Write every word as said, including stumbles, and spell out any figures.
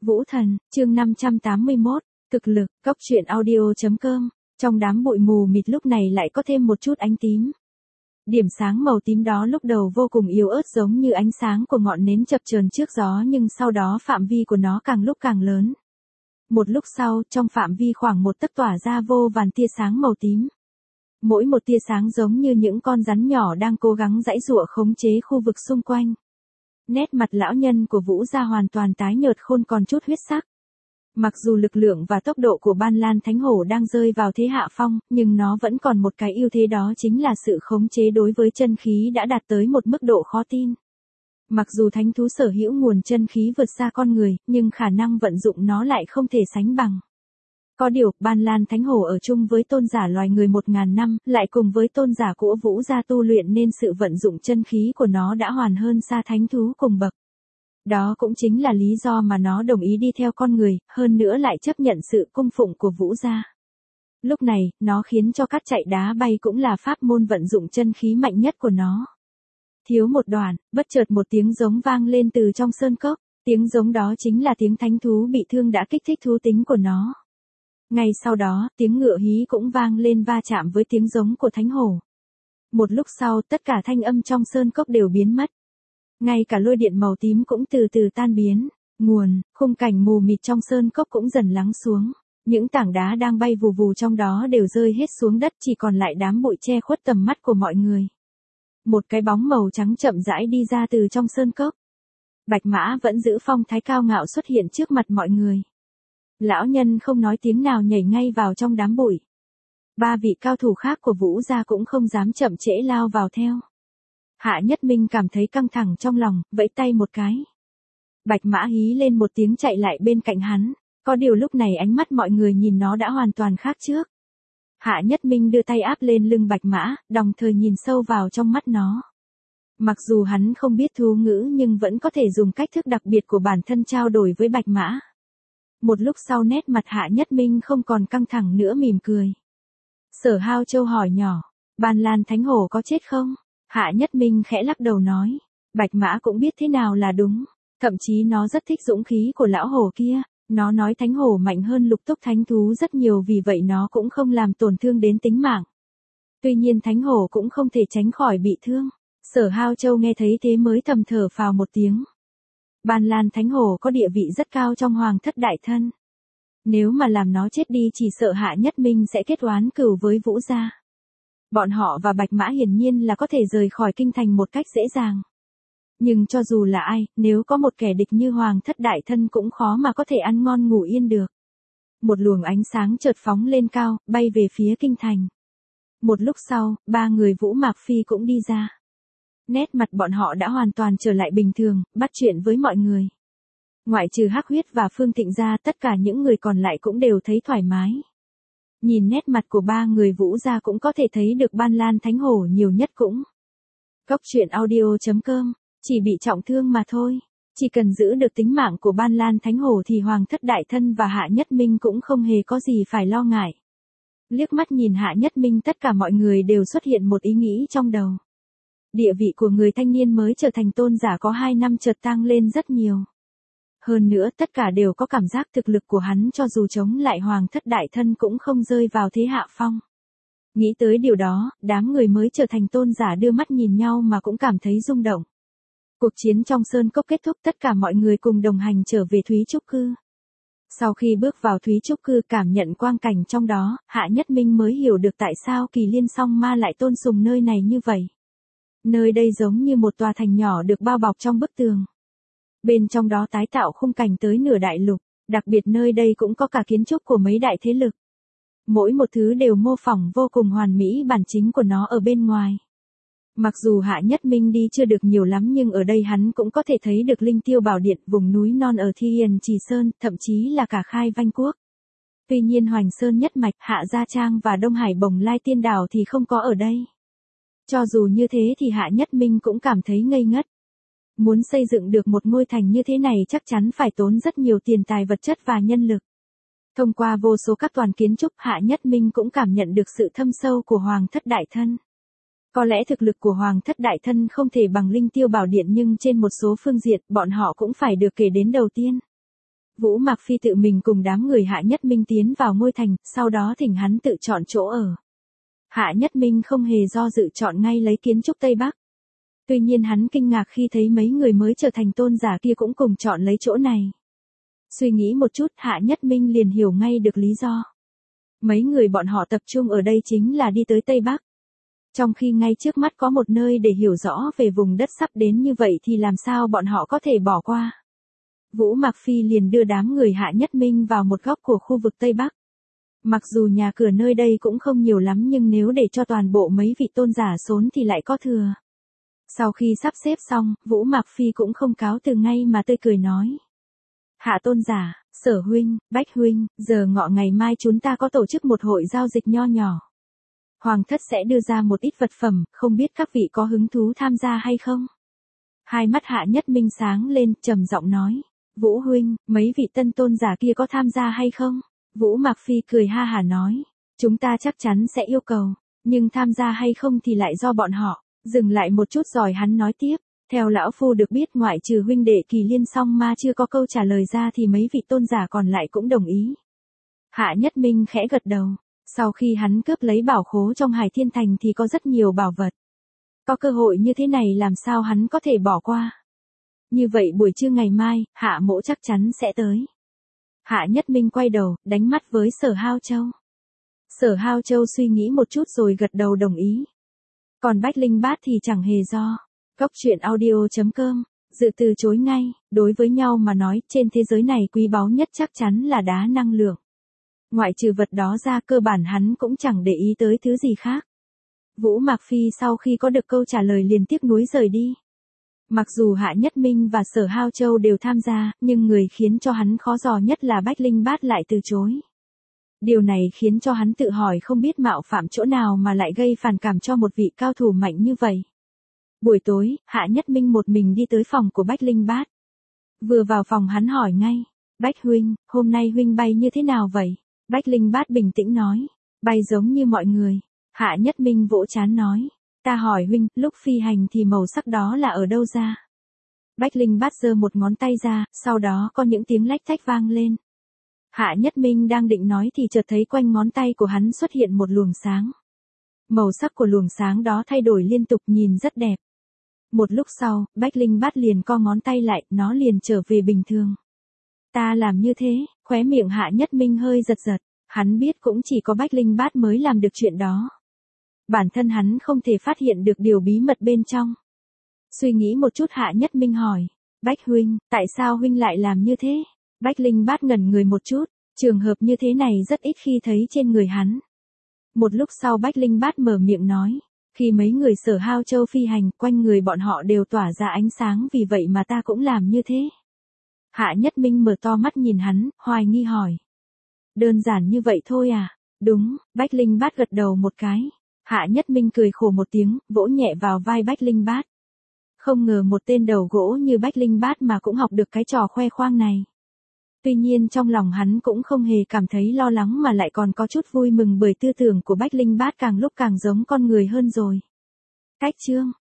Vũ Thần, chương năm trăm tám mươi mốt, thực lực, cốc truyện audio.com, trong đám bụi mù mịt lúc này lại có thêm một chút ánh tím. Điểm sáng màu tím đó lúc đầu vô cùng yếu ớt giống như ánh sáng của ngọn nến chập chờn trước gió, nhưng sau đó phạm vi của nó càng lúc càng lớn. Một lúc sau, trong phạm vi khoảng một tấc tỏa ra vô vàn tia sáng màu tím. Mỗi một tia sáng giống như những con rắn nhỏ đang cố gắng giãy giụa khống chế khu vực xung quanh. Nét mặt lão nhân của Vũ gia hoàn toàn tái nhợt không còn chút huyết sắc. Mặc dù lực lượng và tốc độ của Ban Lan Thánh Hổ đang rơi vào thế hạ phong, nhưng nó vẫn còn một cái ưu thế, đó chính là sự khống chế đối với chân khí đã đạt tới một mức độ khó tin. Mặc dù thánh thú sở hữu nguồn chân khí vượt xa con người, nhưng khả năng vận dụng nó lại không thể sánh bằng. Có điều, Ban Lan Thánh Hổ ở chung với tôn giả loài người một ngàn năm, lại cùng với tôn giả của Vũ gia tu luyện nên sự vận dụng chân khí của nó đã hoàn hơn xa thánh thú cùng bậc. Đó cũng chính là lý do mà nó đồng ý đi theo con người, hơn nữa lại chấp nhận sự cung phụng của Vũ gia. Lúc này, nó khiến cho cát chạy đá bay cũng là pháp môn vận dụng chân khí mạnh nhất của nó. Thiếu một đoạn, bất chợt một tiếng giống vang lên từ trong sơn cốc, tiếng giống đó chính là tiếng thánh thú bị thương đã kích thích thú tính của nó. Ngay sau đó, tiếng ngựa hí cũng vang lên va chạm với tiếng giống của thánh hổ. Một lúc sau, tất cả thanh âm trong sơn cốc đều biến mất. Ngay cả lôi điện màu tím cũng từ từ tan biến. Nguồn, khung cảnh mù mịt trong sơn cốc cũng dần lắng xuống. Những tảng đá đang bay vù vù trong đó đều rơi hết xuống đất, chỉ còn lại đám bụi che khuất tầm mắt của mọi người. Một cái bóng màu trắng chậm rãi đi ra từ trong sơn cốc. Bạch Mã vẫn giữ phong thái cao ngạo xuất hiện trước mặt mọi người. Lão nhân không nói tiếng nào nhảy ngay vào trong đám bụi. Ba vị cao thủ khác của Vũ gia cũng không dám chậm trễ lao vào theo. Hạ Nhất Minh cảm thấy căng thẳng trong lòng, vẫy tay một cái. Bạch Mã hí lên một tiếng chạy lại bên cạnh hắn. Có điều lúc này ánh mắt mọi người nhìn nó đã hoàn toàn khác trước. Hạ Nhất Minh đưa tay áp lên lưng Bạch Mã, đồng thời nhìn sâu vào trong mắt nó. Mặc dù hắn không biết thú ngữ nhưng vẫn có thể dùng cách thức đặc biệt của bản thân trao đổi với Bạch Mã. Một lúc sau nét mặt Hạ Nhất Minh không còn căng thẳng nữa, mỉm cười. Sở Hao Châu hỏi nhỏ, Ban Lan Thánh Hổ có chết không? Hạ Nhất Minh khẽ lắc đầu nói, Bạch Mã cũng biết thế nào là đúng, thậm chí nó rất thích dũng khí của lão hổ kia, nó nói Thánh Hổ mạnh hơn Lục Túc Thánh Thú rất nhiều, vì vậy nó cũng không làm tổn thương đến tính mạng. Tuy nhiên Thánh Hổ cũng không thể tránh khỏi bị thương. Sở Hao Châu nghe thấy thế mới thầm thở phào một tiếng. Ban Lan Thánh Hổ có địa vị rất cao trong Hoàng thất đại thân. Nếu mà làm nó chết đi chỉ sợ Hạ Nhất Minh sẽ kết oán cừu với Vũ gia. Bọn họ và Bạch Mã hiển nhiên là có thể rời khỏi kinh thành một cách dễ dàng. Nhưng cho dù là ai, nếu có một kẻ địch như Hoàng thất đại thân cũng khó mà có thể ăn ngon ngủ yên được. Một luồng ánh sáng chợt phóng lên cao, bay về phía kinh thành. Một lúc sau, ba người Vũ Mạc Phi cũng đi ra. Nét mặt bọn họ đã hoàn toàn trở lại bình thường, bắt chuyện với mọi người. Ngoại trừ Hắc Huyết và Phương Thịnh ra, tất cả những người còn lại cũng đều thấy thoải mái. Nhìn nét mặt của ba người Vũ gia cũng có thể thấy được Ban Lan Thánh Hổ nhiều nhất cũng. Cốc truyện audio.com, chỉ bị trọng thương mà thôi. Chỉ cần giữ được tính mạng của Ban Lan Thánh Hổ thì Hoàng thất đại thân và Hạ Nhất Minh cũng không hề có gì phải lo ngại. Liếc mắt nhìn Hạ Nhất Minh, tất cả mọi người đều xuất hiện một ý nghĩ trong đầu. Địa vị của người thanh niên mới trở thành tôn giả có hai năm chợt tăng lên rất nhiều. Hơn nữa tất cả đều có cảm giác thực lực của hắn cho dù chống lại Hoàng thất đại thân cũng không rơi vào thế hạ phong. Nghĩ tới điều đó, đám người mới trở thành tôn giả đưa mắt nhìn nhau mà cũng cảm thấy rung động. Cuộc chiến trong sơn cốc kết thúc, tất cả mọi người cùng đồng hành trở về Thúy Trúc Cư. Sau khi bước vào Thúy Trúc Cư cảm nhận quang cảnh trong đó, Hạ Nhất Minh mới hiểu được tại sao Kỳ Liên Song Ma lại tôn sùng nơi này như vậy. Nơi đây giống như một tòa thành nhỏ được bao bọc trong bức tường. Bên trong đó tái tạo khung cảnh tới nửa đại lục, đặc biệt nơi đây cũng có cả kiến trúc của mấy đại thế lực. Mỗi một thứ đều mô phỏng vô cùng hoàn mỹ bản chính của nó ở bên ngoài. Mặc dù Hạ Nhất Minh đi chưa được nhiều lắm nhưng ở đây hắn cũng có thể thấy được Linh Tiêu Bảo Điện, vùng núi non ở Thi Hiền Trì Sơn, thậm chí là cả Khai Vanh Quốc. Tuy nhiên Hoành Sơn Nhất Mạch, Hạ Gia Trang và Đông Hải Bồng Lai Tiên Đảo thì không có ở đây. Cho dù như thế thì Hạ Nhất Minh cũng cảm thấy ngây ngất. Muốn xây dựng được một ngôi thành như thế này chắc chắn phải tốn rất nhiều tiền tài vật chất và nhân lực. Thông qua vô số các toàn kiến trúc, Hạ Nhất Minh cũng cảm nhận được sự thâm sâu của Hoàng thất đại thân. Có lẽ thực lực của Hoàng thất đại thân không thể bằng Linh Tiêu Bảo Điện nhưng trên một số phương diện bọn họ cũng phải được kể đến đầu tiên. Vũ Mạc Phi tự mình cùng đám người Hạ Nhất Minh tiến vào ngôi thành, sau đó thỉnh hắn tự chọn chỗ ở. Hạ Nhất Minh không hề do dự chọn ngay lấy kiến trúc Tây Bắc. Tuy nhiên hắn kinh ngạc khi thấy mấy người mới trở thành tôn giả kia cũng cùng chọn lấy chỗ này. Suy nghĩ một chút, Hạ Nhất Minh liền hiểu ngay được lý do. Mấy người bọn họ tập trung ở đây chính là đi tới Tây Bắc. Trong khi ngay trước mắt có một nơi để hiểu rõ về vùng đất sắp đến như vậy thì làm sao bọn họ có thể bỏ qua. Vũ Mạc Phi liền đưa đám người Hạ Nhất Minh vào một góc của khu vực Tây Bắc. Mặc dù nhà cửa nơi đây cũng không nhiều lắm nhưng nếu để cho toàn bộ mấy vị tôn giả xốn thì lại có thừa. Sau khi sắp xếp xong, Vũ Mạc Phi cũng không cáo từ ngay mà tươi cười nói. Hạ tôn giả, Sở huynh, Bách huynh, giờ ngọ ngày mai chúng ta có tổ chức một hội giao dịch nho nhỏ. Hoàng thất sẽ đưa ra một ít vật phẩm, không biết các vị có hứng thú tham gia hay không? Hai mắt Hạ Nhất Minh sáng lên, trầm giọng nói. Vũ huynh, mấy vị tân tôn giả kia có tham gia hay không? Vũ Mạc Phi cười ha hả nói. Chúng ta chắc chắn sẽ yêu cầu, nhưng tham gia hay không thì lại do bọn họ. Dừng lại một chút rồi hắn nói tiếp. Theo lão phu được biết ngoại trừ huynh đệ Kỳ Liên song ma chưa có câu trả lời ra thì mấy vị tôn giả còn lại cũng đồng ý. Hạ Nhất Minh khẽ gật đầu. Sau khi hắn cướp lấy bảo khố trong Hải Thiên Thành thì có rất nhiều bảo vật. Có cơ hội như thế này làm sao hắn có thể bỏ qua. Như vậy buổi trưa ngày mai, Hạ mỗ chắc chắn sẽ tới. Hạ Nhất Minh quay đầu, đánh mắt với Sở Hao Châu. Sở Hao Châu suy nghĩ một chút rồi gật đầu đồng ý. Còn Bách Linh Bát thì chẳng hề do. Cốc truyện audio chấm com, dự từ chối ngay, đối với nhau mà nói trên thế giới này quý báu nhất chắc chắn là đá năng lượng. Ngoại trừ vật đó ra cơ bản hắn cũng chẳng để ý tới thứ gì khác. Vũ Mạc Phi sau khi có được câu trả lời liền tiếc nuối rời đi. Mặc dù Hạ Nhất Minh và Sở Hao Châu đều tham gia, nhưng người khiến cho hắn khó dò nhất là Bách Linh Bát lại từ chối. Điều này khiến cho hắn tự hỏi không biết mạo phạm chỗ nào mà lại gây phản cảm cho một vị cao thủ mạnh như vậy. Buổi tối, Hạ Nhất Minh một mình đi tới phòng của Bách Linh Bát. Vừa vào phòng hắn hỏi ngay. Bách huynh, hôm nay huynh bay như thế nào vậy? Bách Linh Bát bình tĩnh nói. Bay giống như mọi người. Hạ Nhất Minh vỗ trán nói. Ta hỏi huynh, lúc phi hành thì màu sắc đó là ở đâu ra? Bách Linh Bát giơ một ngón tay ra, sau đó có những tiếng lách tách vang lên. Hạ Nhất Minh đang định nói thì chợt thấy quanh ngón tay của hắn xuất hiện một luồng sáng. Màu sắc của luồng sáng đó thay đổi liên tục nhìn rất đẹp. Một lúc sau, Bách Linh Bát liền co ngón tay lại, nó liền trở về bình thường. Ta làm như thế, khóe miệng Hạ Nhất Minh hơi giật giật, hắn biết cũng chỉ có Bách Linh Bát mới làm được chuyện đó. Bản thân hắn không thể phát hiện được điều bí mật bên trong. Suy nghĩ một chút Hạ Nhất Minh hỏi, Bách huynh, tại sao huynh lại làm như thế? Bách Linh Bát ngẩn người một chút, trường hợp như thế này rất ít khi thấy trên người hắn. Một lúc sau Bách Linh Bát mở miệng nói, khi mấy người Sở Hao Châu phi hành, quanh người bọn họ đều tỏa ra ánh sáng vì vậy mà ta cũng làm như thế. Hạ Nhất Minh mở to mắt nhìn hắn, hoài nghi hỏi. Đơn giản như vậy thôi à? Đúng, Bách Linh Bát gật đầu một cái. Hạ Nhất Minh cười khổ một tiếng, vỗ nhẹ vào vai Bách Linh Bát. Không ngờ một tên đầu gỗ như Bách Linh Bát mà cũng học được cái trò khoe khoang này. Tuy nhiên trong lòng hắn cũng không hề cảm thấy lo lắng mà lại còn có chút vui mừng bởi tư tưởng của Bách Linh Bát càng lúc càng giống con người hơn rồi. Cách chương